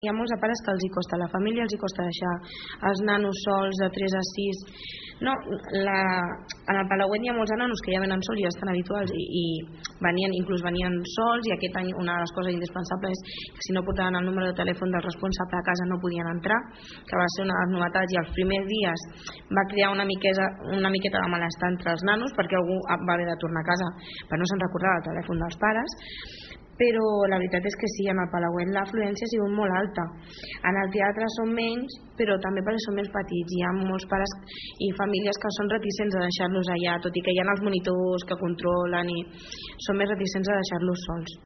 Hi ha molts pares que els hi costa, a la família els hi costa deixar els nanos sols de 3 a 6. No, en el Palauet hi ha molts nanos que ja venen sols i ja estan habituals i inclús venien sols, i aquest any una de les coses indispensables és que si no portaven el número de telèfon del responsable a casa no podien entrar, que va ser una de les novetats, i els primers dies va crear una miqueta de malestar entre els nanos perquè algú va haver de tornar a casa però no se'n recordava el telèfon dels pares. Però la veritat és que sí, en el Palauet l'afluència ha sigut molt alta. En el teatre són menys, però també perquè són més petits. Hi ha molts pares i famílies que són reticents a deixar-los allà, tot i que hi ha els monitors que controlen i són més reticents a deixar-los sols.